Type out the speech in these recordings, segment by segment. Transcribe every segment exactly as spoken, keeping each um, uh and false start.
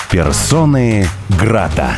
Персоны Грата.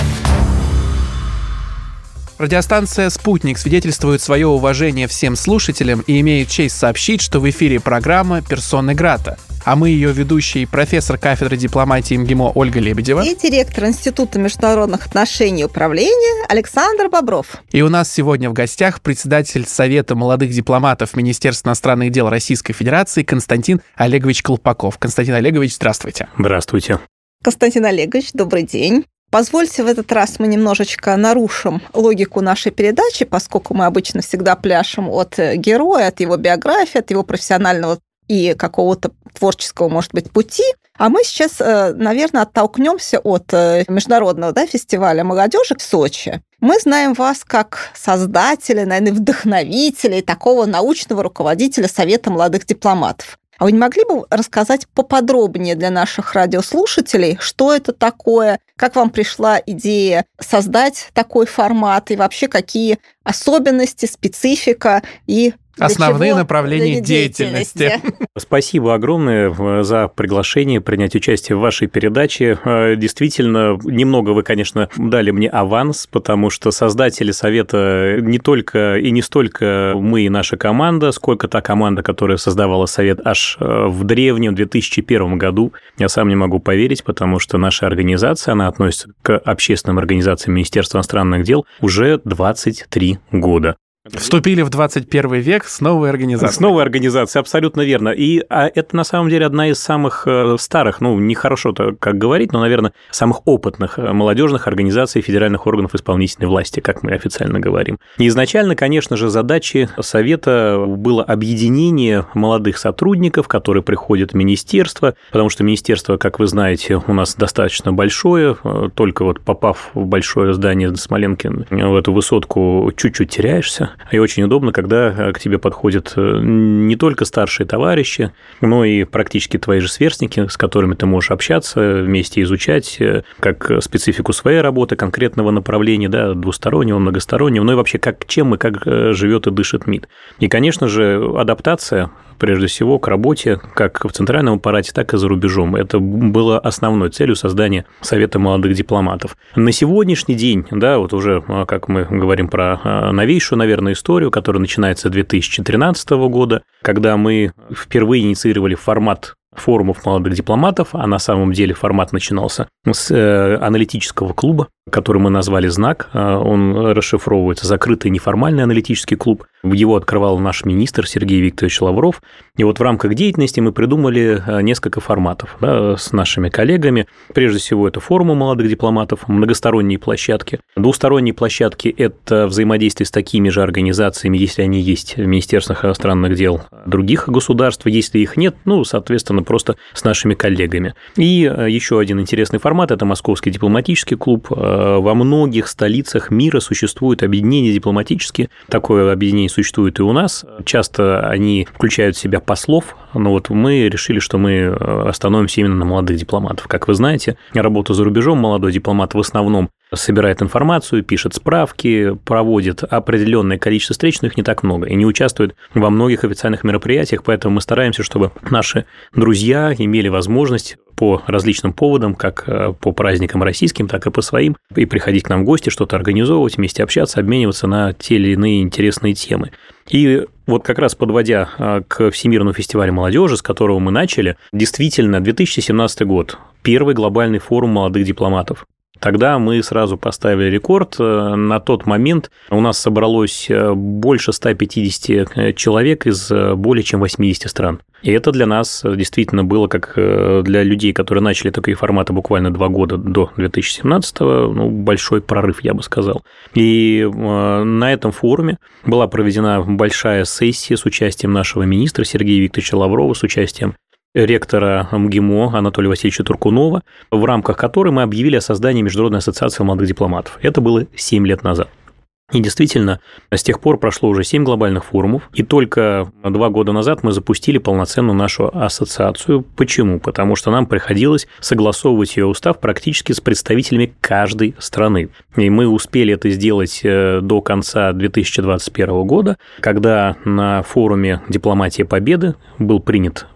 Радиостанция «Спутник» свидетельствует свое уважение всем слушателям и имеет честь сообщить, что в эфире программа «Персоны Грата». А мы ее ведущие профессор кафедры дипломатии МГИМО Ольга Лебедева и директор Института международных отношений и управления Александр Бобров. И у нас сегодня в гостях председатель Совета молодых дипломатов Министерства иностранных дел Российской Федерации Константин Олегович Колпаков. Константин Олегович, здравствуйте. Здравствуйте. Константин Олегович, добрый день. Позвольте, в этот раз мы немножечко нарушим логику нашей передачи, поскольку мы обычно всегда пляшем от героя, от его биографии, от его профессионального и какого-то творческого, может быть, пути. А мы сейчас, наверное, оттолкнемся от международного да, фестиваля молодежи в Сочи. Мы знаем вас как создателя, наверное, вдохновителя, такого научного руководителя Совета молодых дипломатов. А вы не могли бы рассказать поподробнее для наших радиослушателей, что это такое, как вам пришла идея создать такой формат и вообще какие особенности, специфика и основные направления деятельности. деятельности. Спасибо огромное за приглашение принять участие в вашей передаче. Действительно, немного вы, конечно, дали мне аванс, потому что создатели Совета не только и не столько мы и наша команда, сколько та команда, которая создавала Совет аж в древнем две тысячи первом году. Я сам не могу поверить, потому что наша организация, она относится к общественным организациям Министерства иностранных дел уже двадцать три года. Вступили в двадцать первый век с новой организацией. С новой организацией, абсолютно верно. И а это, на самом деле, одна из самых старых, ну, нехорошо-то как говорить, но, наверное, самых опытных молодежных организаций федеральных органов исполнительной власти, как мы официально говорим. И изначально, конечно же, задачей Совета было объединение молодых сотрудников, которые приходят в министерство, потому что министерство, как вы знаете, у нас достаточно большое, только вот попав в большое здание на Смоленке, в эту высотку чуть-чуть теряешься. И очень удобно, когда к тебе подходят не только старшие товарищи, но и практически твои же сверстники, с которыми ты можешь общаться, вместе изучать как специфику своей работы, конкретного направления, да, двустороннего, многостороннего, ну и вообще как, чем и как живет и дышит МИД. И, конечно же, адаптация, прежде всего, к работе как в центральном аппарате, так и за рубежом. Это было основной целью создания Совета молодых дипломатов. На сегодняшний день, да, вот уже, как мы говорим про новейшую, наверное, историю, которая начинается с две тысячи тринадцатого года, когда мы впервые инициировали формат форумов молодых дипломатов, а на самом деле формат начинался с аналитического клуба, который мы назвали «Знак». Он расшифровывается «Закрытый неформальный аналитический клуб». Его открывал наш министр Сергей Викторович Лавров. И вот в рамках деятельности мы придумали несколько форматов, да, с нашими коллегами. Прежде всего, это форумы молодых дипломатов, многосторонние площадки. Двусторонние площадки – это взаимодействие с такими же организациями, если они есть в Министерствах иностранных дел других государств. Если их нет, ну, соответственно, просто с нашими коллегами. И еще один интересный формат – это Московский дипломатический клуб. Во многих столицах мира существуют объединения дипломатические. Такое объединение существует и у нас. Часто они включают в себя послов, но вот мы решили, что мы остановимся именно на молодых дипломатов. Как вы знаете, работа за рубежом молодой дипломат в основном собирает информацию, пишет справки, проводит определенное количество встреч, но их не так много, и не участвует во многих официальных мероприятиях, поэтому мы стараемся, чтобы наши друзья имели возможность по различным поводам, как по праздникам российским, так и по своим, и приходить к нам в гости, что-то организовывать, вместе общаться, обмениваться на те или иные интересные темы. И вот как раз подводя к Всемирному фестивалю молодежи, с которого мы начали, действительно, две тысячи семнадцатый год, первый глобальный форум молодых дипломатов. Тогда мы сразу поставили рекорд. На тот момент у нас собралось больше ста пятидесяти человек из более чем восьмидесяти стран. И это для нас действительно было, как для людей, которые начали такие форматы буквально два года до две тысячи семнадцатого, ну, большой прорыв, я бы сказал. И на этом форуме была проведена большая сессия с участием нашего министра Сергея Викторовича Лаврова, с участием ректора МГИМО Анатолия Васильевича Туркунова, в рамках которой мы объявили о создании Международной ассоциации молодых дипломатов. Это было семь лет назад. И действительно, с тех пор прошло уже семь глобальных форумов, и только два года назад мы запустили полноценную нашу ассоциацию. Почему? Потому что нам приходилось согласовывать ее устав практически с представителями каждой страны. И мы успели это сделать до конца две тысячи двадцать первого года, когда на форуме «Дипломатия Победы» был принят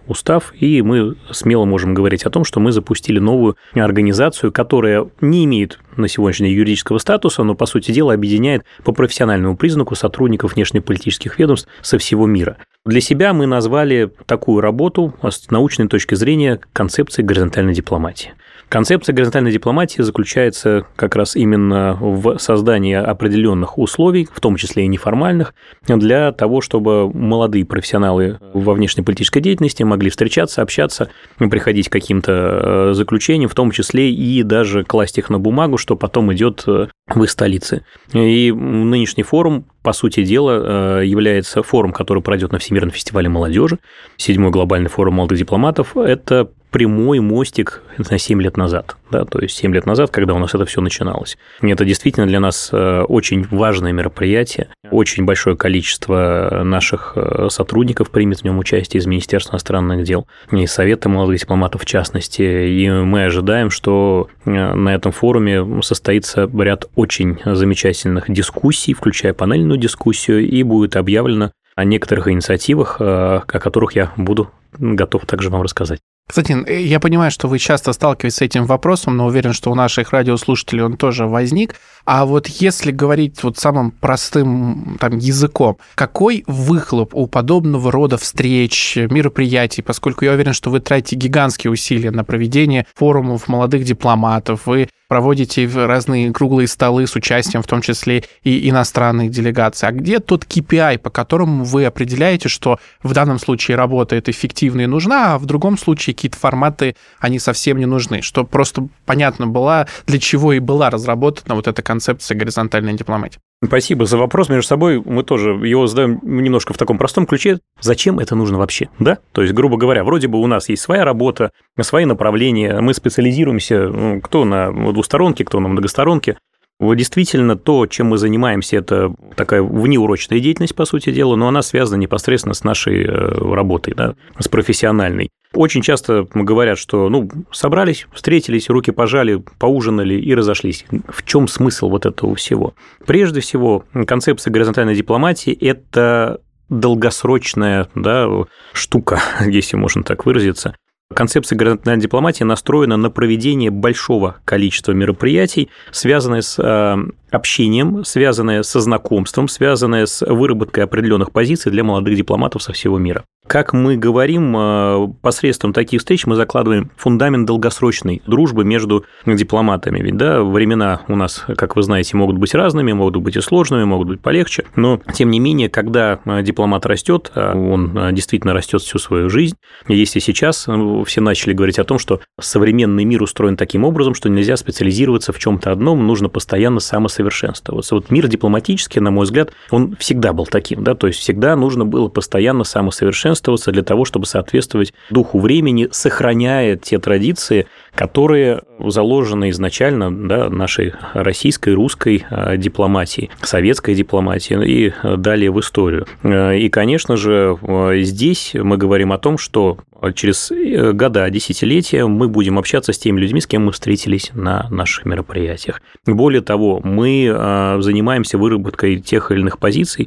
устав, и мы смело можем говорить о том, что мы запустили новую организацию, которая не имеет на сегодняшний день юридического статуса, но, по сути дела, объединяет по профессиональному признаку сотрудников внешнеполитических ведомств со всего мира. Для себя мы назвали такую работу с научной точки зрения концепцией горизонтальной дипломатии. Концепция горизонтальной дипломатии заключается как раз именно в создании определенных условий, в том числе и неформальных, для того, чтобы молодые профессионалы во внешнеполитической деятельности могли встречаться, общаться, приходить к каким-то заключениям, в том числе и даже класть их на бумагу, что потом идет в их столице. И нынешний форум, по сути дела, является форум, который пройдет на Всемирном фестивале молодежи, седьмой глобальный форум молодых дипломатов. Это прямой мостик на семь лет назад, да, то есть семь лет назад, когда у нас это все начиналось. И это действительно для нас очень важное мероприятие, очень большое количество наших сотрудников примет в нем участие из Министерства иностранных дел, и Совета молодых дипломатов в частности, и мы ожидаем, что на этом форуме состоится ряд очень замечательных дискуссий, включая панельную дискуссию, и будет объявлено о некоторых инициативах, о которых я буду готов также вам рассказать. Кстати, я понимаю, что вы часто сталкиваетесь с этим вопросом, но уверен, что у наших радиослушателей он тоже возник. А вот если говорить вот самым простым там, языком, какой выхлоп у подобного рода встреч, мероприятий, поскольку я уверен, что вы тратите гигантские усилия на проведение форумов молодых дипломатов, вы проводите разные круглые столы с участием, в том числе и иностранных делегаций. А где тот кей пи ай, по которому вы определяете, что в данном случае работа это эффективна и нужна, а в другом случае какие-то форматы, они совсем не нужны? Чтобы просто понятно было, для чего и была разработана вот эта концепция горизонтальной дипломатии. Спасибо за вопрос. Между собой мы тоже его задаем немножко в таком простом ключе. Зачем это нужно вообще? Да? То есть, грубо говоря, вроде бы у нас есть своя работа, свои направления, мы специализируемся, ну, кто на двусторонке, кто на многосторонке. Вот действительно, то, чем мы занимаемся, это такая внеурочная деятельность, по сути дела, но она связана непосредственно с нашей работой, да, с профессиональной. Очень часто говорят, что ну, собрались, встретились, руки пожали, поужинали и разошлись. В чем смысл вот этого всего? Прежде всего, концепция горизонтальной дипломатии – это долгосрочная, да, штука, если можно так выразиться. Концепция горизонтальной дипломатии настроена на проведение большого количества мероприятий, связанных с общением, связанное со знакомством, связанное с выработкой определенных позиций для молодых дипломатов со всего мира. Как мы говорим, посредством таких встреч мы закладываем фундамент долгосрочной дружбы между дипломатами. Ведь да, времена у нас, как вы знаете, могут быть разными, могут быть и сложными, могут быть полегче, но тем не менее, когда дипломат растет, он действительно растет всю свою жизнь. И если сейчас все начали говорить о том, что современный мир устроен таким образом, что нельзя специализироваться в чем-то одном, нужно постоянно самосовершенствоваться. Вот мир дипломатический, на мой взгляд, он всегда был таким, да, то есть всегда нужно было постоянно самосовершенствоваться для того, чтобы соответствовать духу времени, сохраняя те традиции, которые заложены изначально, да, нашей российской, русской дипломатии, советской дипломатии и далее в историю. И, конечно же, здесь мы говорим о том, что через года, десятилетия мы будем общаться с теми людьми, с кем мы встретились на наших мероприятиях. Более того, мы занимаемся выработкой тех или иных позиций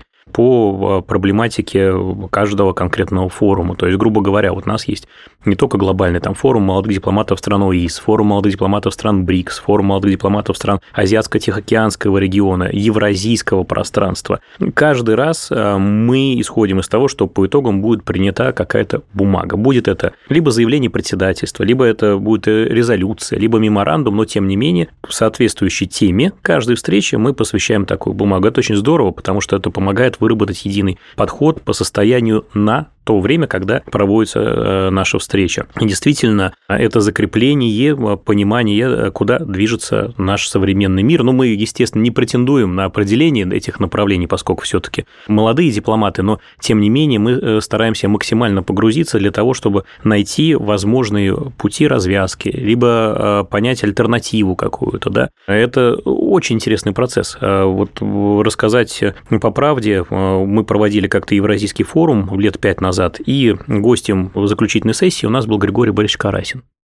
по проблематике каждого конкретного форума. То есть, грубо говоря, вот у нас есть не только глобальный там, форум молодых дипломатов стран ОИС, форум молодых дипломатов стран БРИКС, форум молодых дипломатов стран Азиатско-Тихоокеанского региона, Евразийского пространства. Каждый раз мы исходим из того, что по итогам будет принята какая-то бумага. Будет это либо заявление председательства, либо это будет резолюция, либо меморандум, но тем не менее в соответствующей теме каждой встречи мы посвящаем такую бумагу. Это очень здорово, потому что это помогает выработать единый подход по состоянию на то время, когда проводится наша встреча. И действительно, это закрепление, понимание, куда движется наш современный мир. Но мы, естественно, не претендуем на определение этих направлений, поскольку все-таки молодые дипломаты, но, тем не менее, мы стараемся максимально погрузиться для того, чтобы найти возможные пути развязки, либо понять альтернативу какую-то. Да? Это очень интересный процесс. Вот рассказать по правде, мы проводили как-то Евразийский форум лет пять назад, и гостем в заключительной сессии у нас был Григорий Борисович Карасин.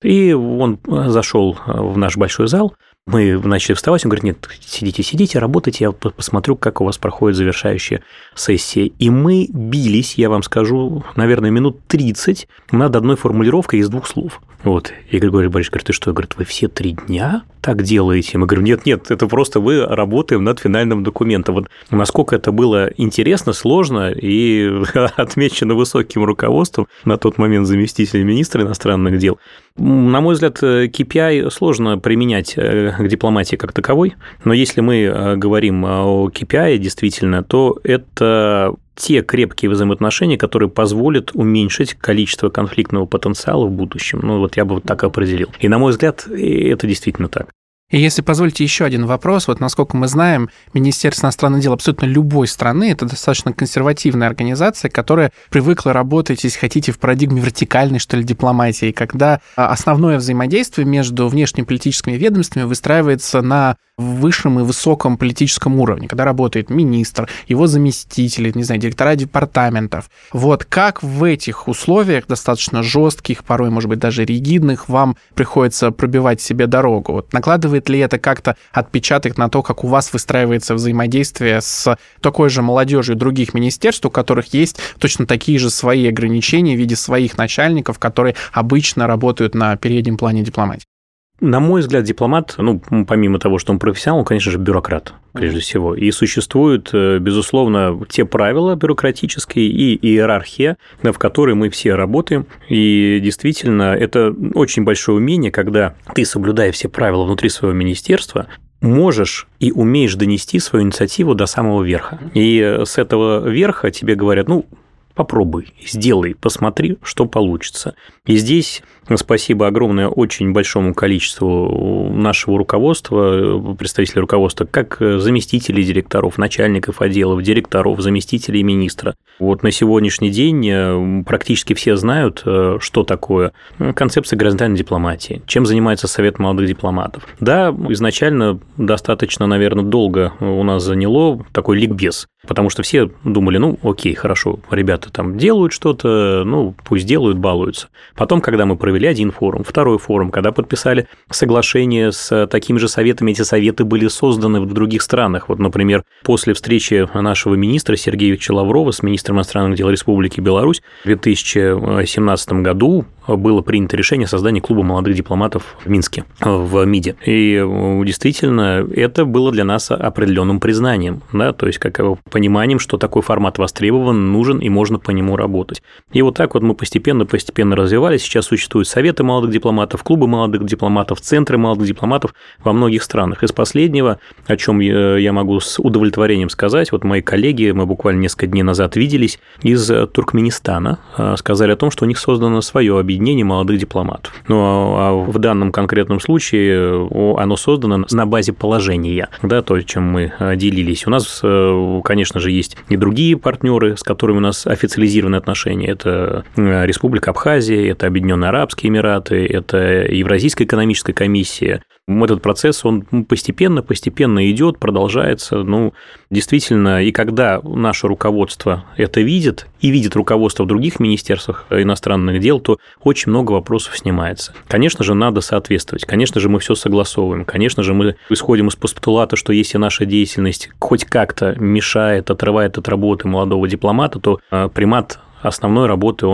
И он зашел в наш большой зал, мы начали вставать, он говорит, нет, сидите, сидите, работайте, я посмотрю, как у вас проходит завершающая сессия. И мы бились, я вам скажу, наверное, минут тридцать над одной формулировкой из двух слов. Вот. И Григорий Борисович говорит, ты что? Говорит, вы все три дня так делаете? Мы говорим, нет, нет, это просто мы работаем над финальным документом. Вот насколько это было интересно, сложно и отмечено высоким руководством, на тот момент заместителем министра иностранных дел. На мой взгляд, кей пи ай сложно применять к дипломатии как таковой, но если мы говорим о кей пи ай действительно, то это те крепкие взаимоотношения, которые позволят уменьшить количество конфликтного потенциала в будущем. Ну, вот я бы вот так определил. И, на мой взгляд, это действительно так. И если позволите еще один вопрос, вот насколько мы знаем, Министерство иностранных дел абсолютно любой страны – это достаточно консервативная организация, которая привыкла работать, если хотите, в парадигме вертикальной, что ли, дипломатии, когда основное взаимодействие между внешнеполитическими ведомствами выстраивается на высшем и высоком политическом уровне, когда работает министр, его заместители, не знаю, директора департаментов. Вот как в этих условиях, достаточно жестких, порой, может быть, даже ригидных, вам приходится пробивать себе дорогу? Вот накладывает ли это как-то отпечаток на то, как у вас выстраивается взаимодействие с такой же молодежью других министерств, у которых есть точно такие же свои ограничения в виде своих начальников, которые обычно работают на переднем плане дипломатии? На мой взгляд, дипломат, ну, помимо того, что он профессионал, он, конечно же, бюрократ, прежде всего. И существуют, безусловно, те правила бюрократические и иерархия, в которой мы все работаем. И действительно, это очень большое умение, когда ты, соблюдая все правила внутри своего министерства, можешь и умеешь донести свою инициативу до самого верха. И с этого верха тебе говорят, ну, попробуй, сделай, посмотри, что получится. И здесь спасибо огромное очень большому количеству нашего руководства, представителей руководства, как заместителей директоров, начальников отделов, директоров, заместителей министра. Вот на сегодняшний день практически все знают, что такое концепция горизонтальной дипломатии, чем занимается Совет молодых дипломатов. Да, изначально достаточно, наверное, долго у нас заняло такой ликбез, потому что все думали, ну, окей, хорошо, ребята там делают что-то, ну, пусть делают, балуются. Потом, когда мы провели один форум, второй форум, когда подписали соглашение с такими же советами, эти советы были созданы в других странах. Вот, например, после встречи нашего министра Сергея Викторовича Лаврова с министром иностранных дел Республики Беларусь в две тысячи семнадцатом году было принято решение о создании клуба молодых дипломатов в Минске, в МИДе. И действительно, это было для нас определенным признанием, да, то есть как пониманием, что такой формат востребован, нужен и можно по нему работать. И вот так вот мы постепенно-постепенно развивались. Сейчас существуют советы молодых дипломатов, клубы молодых дипломатов, центры молодых дипломатов во многих странах. Из последнего, о чем я могу с удовлетворением сказать, вот мои коллеги, мы буквально несколько дней назад виделись, из Туркменистана, сказали о том, что у них создано свое объединение молодых дипломатов. Ну, а в данном конкретном случае оно создано на базе положения, да, то, чем мы делились. У нас, конечно же, есть и другие партнеры, с которыми у нас официализированы отношения. Это Республика Абхазия, это Объединенные Арабские Эмираты, это Евразийская экономическая комиссия. Этот процесс, он постепенно-постепенно идет, продолжается. Ну, действительно, и когда наше руководство это видит, и видит руководство в других министерствах иностранных дел, то очень много вопросов снимается. Конечно же, надо соответствовать. Конечно же, мы все согласовываем. Конечно же, мы исходим из постулата, что если наша деятельность хоть как-то мешает, отрывает от работы молодого дипломата, то примат основной работы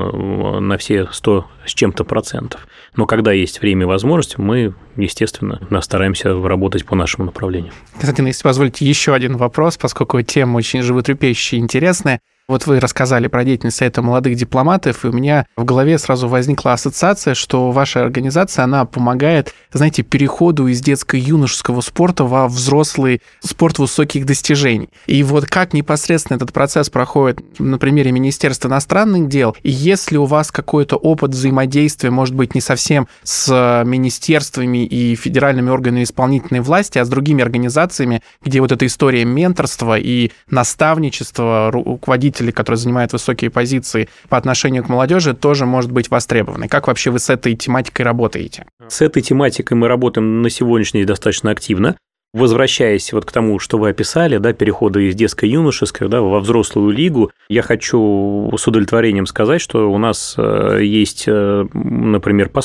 он на все сто с чем-то процентов. Но когда есть время и возможность, мы, естественно, стараемся работать по нашему направлению. Константин, если позволите, еще один вопрос, поскольку тема очень животрепещущая и интересная. Вот вы рассказали про деятельность Совета молодых дипломатов, и у меня в голове сразу возникла ассоциация, что ваша организация, она помогает, знаете, переходу из детско-юношеского спорта во взрослый спорт высоких достижений. И вот как непосредственно этот процесс проходит на примере Министерства иностранных дел, и есть ли у вас какой-то опыт взаимодействия, может быть, не совсем с министерствами и федеральными органами исполнительной власти, а с другими организациями, где вот эта история менторства и наставничества руководителей, которые занимают высокие позиции по отношению к молодежи, тоже может быть востребованы. Как вообще вы с этой тематикой работаете? С этой тематикой мы работаем на сегодняшний день достаточно активно. Возвращаясь вот к тому, что вы описали, да, перехода из детско-юношеской, да, во взрослую лигу, я хочу с удовлетворением сказать, что у нас есть, например, посол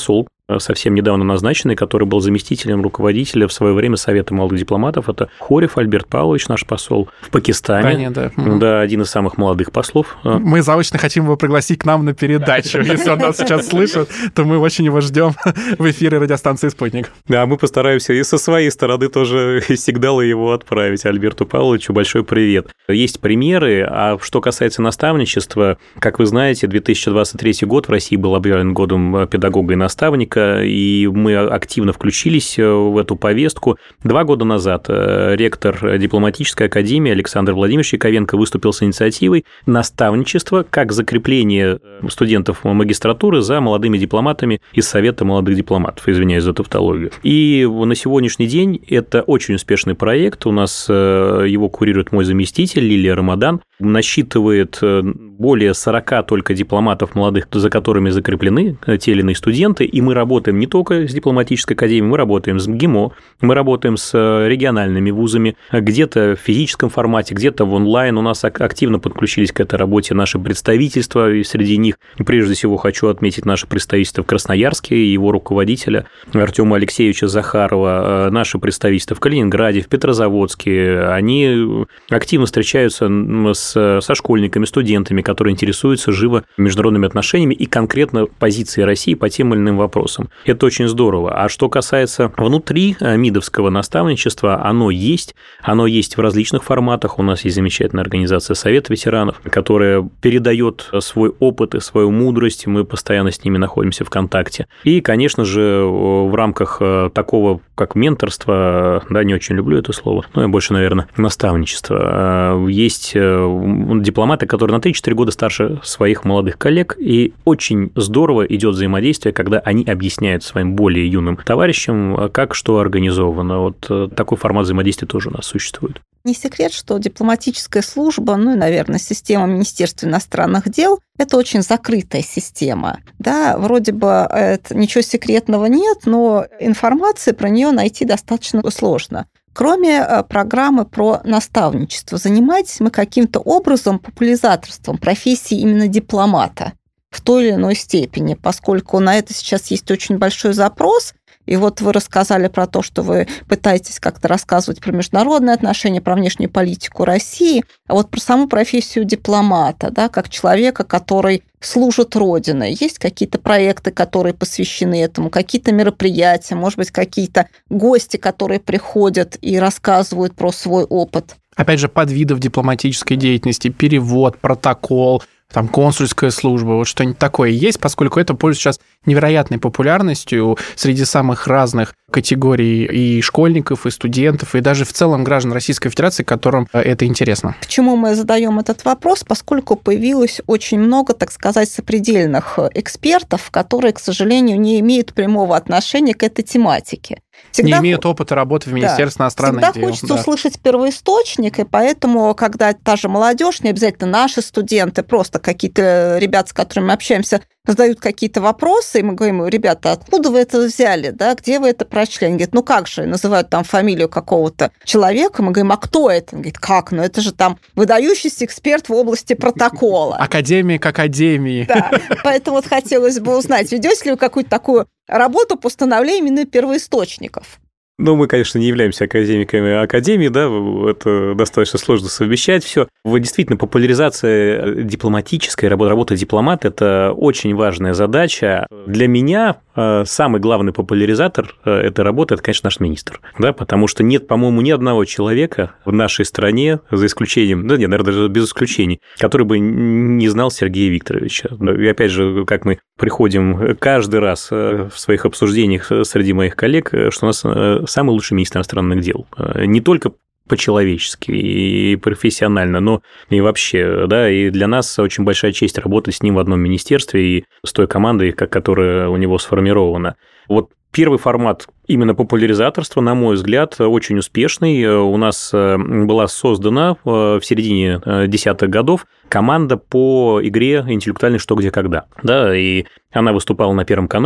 совсем недавно назначенный, который был заместителем руководителя в свое время Совета молодых дипломатов. Это Хорев Альберт Павлович, наш посол в Пакистане. Да, да, один из самых молодых послов. Мы заочно хотим его пригласить к нам на передачу. Если он нас сейчас слышит, то мы очень его ждем в эфире радиостанции «Спутник». Да, мы постараемся и со своей стороны тоже сигналы его отправить. Альберту Павловичу большой привет. Есть примеры, а что касается наставничества, как вы знаете, две тысячи двадцать третий год в России был объявлен годом педагога и наставника, и мы активно включились в эту повестку. Два года назад ректор дипломатической академии Александр Владимирович Яковенко выступил с инициативой наставничества как закрепление студентов магистратуры за молодыми дипломатами из Совета молодых дипломатов, извиняюсь за тавтологию. И на сегодняшний день это очень успешный проект. У нас его курирует мой заместитель Лилия Рамадан. Насчитывает более сорока только дипломатов молодых, за которыми закреплены те или иные студенты, и мы работаем не только с дипломатической академией, мы работаем с МГИМО, мы работаем с региональными вузами, где-то в физическом формате, где-то в онлайн. У нас активно подключились к этой работе наши представительства, и среди них, прежде всего, хочу отметить наше представительство в Красноярске, его руководителя Артема Алексеевича Захарова, наши представительства в Калининграде, в Петрозаводске. Они активно встречаются с, со школьниками, студентами, которые интересуются живо международными отношениями и конкретно позицией России по тем или иным вопросам. Это очень здорово. А что касается внутри МИДовского наставничества, оно есть. Оно есть в различных форматах. У нас есть замечательная организация Совет ветеранов, которая передает свой опыт и свою мудрость. Мы постоянно с ними находимся в контакте. И, конечно же, в рамках такого, как менторство, да, не очень люблю это слово, но я больше, наверное, наставничество. Есть дипломаты, которые на три-четыре года старше своих молодых коллег, и очень здорово идет взаимодействие, когда они объясняют своим более юным товарищам, как что организовано. Вот такой формат взаимодействия тоже у нас существует. Не секрет, что дипломатическая служба, ну и, наверное, система Министерства иностранных дел – это очень закрытая система. Да, вроде бы это, ничего секретного нет, но информации про нее найти достаточно сложно. Кроме программы про наставничество, занимаетесь мы каким-то образом популяризаторством профессии именно дипломата в той или иной степени, поскольку на это сейчас есть очень большой запрос. И вот вы рассказали про то, что вы пытаетесь как-то рассказывать про международные отношения, про внешнюю политику России, а вот про саму профессию дипломата, да, как человека, который служит Родине. Есть какие-то проекты, которые посвящены этому, какие-то мероприятия, может быть, какие-то гости, которые приходят и рассказывают про свой опыт? Опять же, подвидов дипломатической деятельности, перевод, протокол, там консульская служба, вот что-нибудь такое есть, поскольку это пользуется сейчас невероятной популярностью среди самых разных категорий и школьников, и студентов, и даже в целом граждан Российской Федерации, которым это интересно. Почему мы задаем этот вопрос? Поскольку появилось очень много, так сказать, сопредельных экспертов, которые, к сожалению, не имеют прямого отношения к этой тематике. Всегда... Не имеют опыта работы в Министерстве да. иностранных Всегда дел. Всегда хочется да. услышать первоисточник, и поэтому, когда та же молодежь, не обязательно наши студенты, просто какие-то ребята, с которыми мы общаемся, задают какие-то вопросы, и мы говорим: ребята, откуда вы это взяли, да, где вы это прочли? Они говорят: ну как же, называют там фамилию какого-то человека, мы говорим: а кто это? Он говорит: как, ну это же там выдающийся эксперт в области протокола. Академик академии. Да, поэтому вот хотелось бы узнать, ведете ли вы какую-то такую работу по становлению именно первоисточников? Ну, мы, конечно, не являемся академиками академии, да, это достаточно сложно совмещать все. Действительно, популяризация дипломатической работы, работа дипломата – это очень важная задача. Для меня самый главный популяризатор этой работы – это, конечно, наш министр, да, потому что нет, по-моему, ни одного человека в нашей стране, за исключением, да нет, наверное, даже без исключений, который бы не знал Сергея Викторовича. И опять же, как мы приходим каждый раз в своих обсуждениях среди моих коллег, что у нас самый лучший министр иностранных дел. Не только по-человечески и профессионально, но и вообще, да, и для нас очень большая честь работать с ним в одном министерстве и с той командой, которая у него сформирована. Вот первый формат именно популяризаторства, на мой взгляд, очень успешный. У нас была создана в середине десятых годов команда по игре «Интеллектуальный что, где, когда». Да, и она выступала на Первом канале.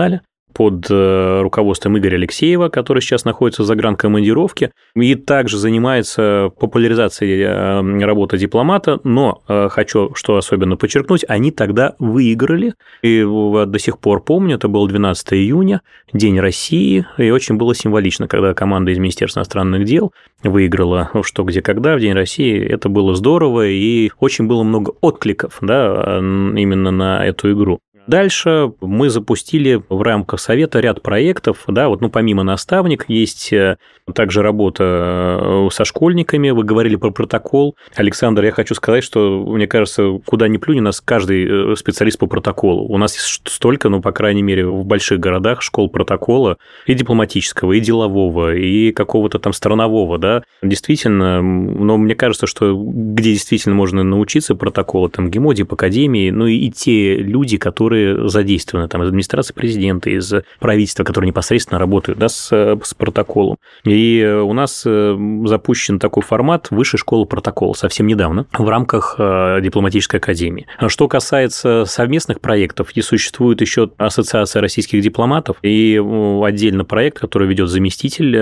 под руководством Игоря Алексеева, который сейчас находится в загранкомандировке, и также занимается популяризацией работы дипломата, но хочу что особенно подчеркнуть, они тогда выиграли, и до сих пор помню, это был двенадцатого июня, День России, и очень было символично, когда команда из Министерства иностранных дел выиграла «Что, где, когда» в День России, это было здорово, и очень было много откликов, да, именно на эту игру. Дальше мы запустили в рамках Совета ряд проектов, да, вот, ну, помимо наставник, есть также работа со школьниками, вы говорили про протокол. Александр, я хочу сказать, что, мне кажется, куда ни плюнь, у нас каждый специалист по протоколу. У нас столько, ну, по крайней мере, в больших городах школ протокола и дипломатического, и делового, и какого-то там странового, да, действительно, но мне кажется, что где действительно можно научиться протоколу, там, ГИМО, Дипакадемии, ну, и те люди, которые задействованы там из администрации президента, из правительства, которые непосредственно работают, да, с, с протоколом. И у нас запущен такой формат Высшей школы протокола совсем недавно в рамках дипломатической академии. Что касается совместных проектов, и существует еще Ассоциация российских дипломатов и отдельно проект, который ведет заместитель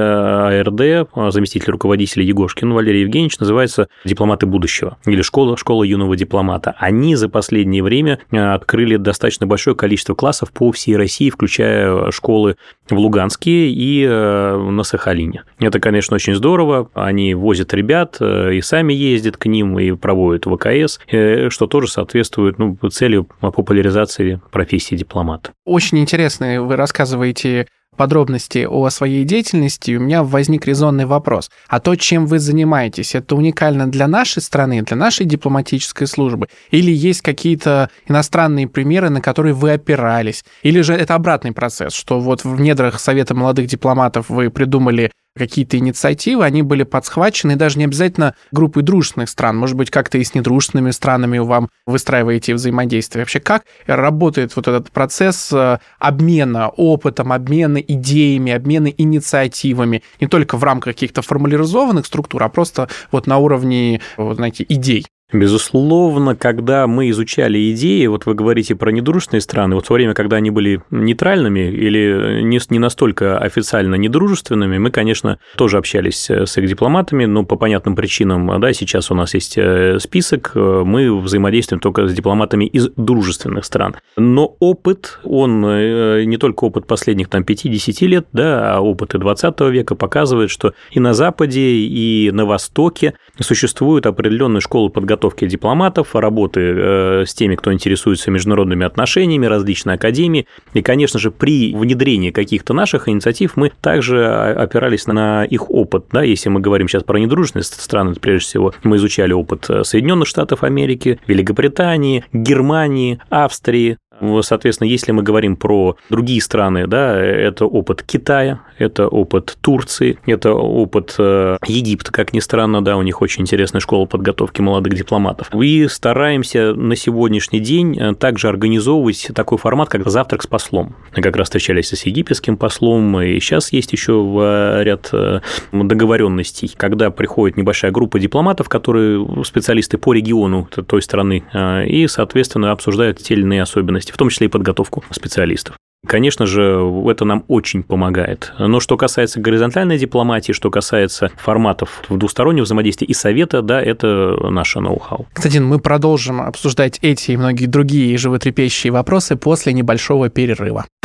АРД, заместитель руководителя Егошкин Валерий Евгеньевич, называется «Дипломаты будущего» или «Школа, школа юного дипломата». Они за последнее время открыли достаточно большое количество классов по всей России, включая школы в Луганске и на Сахалине. Это, конечно, очень здорово. Они возят ребят, и сами ездят к ним, и проводят ВКС, что тоже соответствует, ну, цели популяризации профессии дипломата. Очень интересно, вы рассказываете подробности о своей деятельности, у меня возник резонный вопрос. А то, чем вы занимаетесь, это уникально для нашей страны, для нашей дипломатической службы? Или есть какие-то иностранные примеры, на которые вы опирались? Или же это обратный процесс, что вот в недрах Совета молодых дипломатов вы придумали какие-то инициативы, они были подсхвачены, и даже не обязательно группой дружественных стран, может быть, как-то и с недружественными странами вам выстраиваете взаимодействие. Вообще, как работает вот этот процесс обмена опытом, обмена идеями, обмена инициативами, не только в рамках каких-то формализованных структур, а просто вот на уровне, вот, знаете, идей? Безусловно, когда мы изучали идеи, вот вы говорите про недружественные страны, вот в то время, когда они были нейтральными или не, не настолько официально недружественными, мы, конечно, тоже общались с их дипломатами, но по понятным причинам, да, сейчас у нас есть список, мы взаимодействуем только с дипломатами из дружественных стран. Но опыт, он не только опыт последних там пяти-десяти лет, да, а опыт и двадцатого века показывает, что и на Западе, и на Востоке существуют определенные школы подготовки дипломатов, работы с теми, кто интересуется международными отношениями, различные академии. И, конечно же, при внедрении каких-то наших инициатив мы также опирались на их опыт. Да, если мы говорим сейчас про недружественные страны, прежде всего, мы изучали опыт Соединенных Штатов Америки, Великобритании, Германии, Австрии. Соответственно, если мы говорим про другие страны, да, это опыт Китая, это опыт Турции, это опыт Египта, как ни странно, да, у них очень интересная школа подготовки молодых дипломатов. И стараемся на сегодняшний день также организовывать такой формат, как «Завтрак с послом». Мы как раз встречались с египетским послом, и сейчас есть еще ряд договоренностей, когда приходит небольшая группа дипломатов, которые специалисты по региону той страны, и, соответственно, обсуждают те или иные особенности, в том числе и подготовку специалистов. Конечно же, это нам очень помогает. Но что касается горизонтальной дипломатии, что касается форматов в двустороннем взаимодействии и совета, да, это наше ноу-хау. Кстати, мы продолжим обсуждать эти и многие другие животрепещущие вопросы после небольшого перерыва.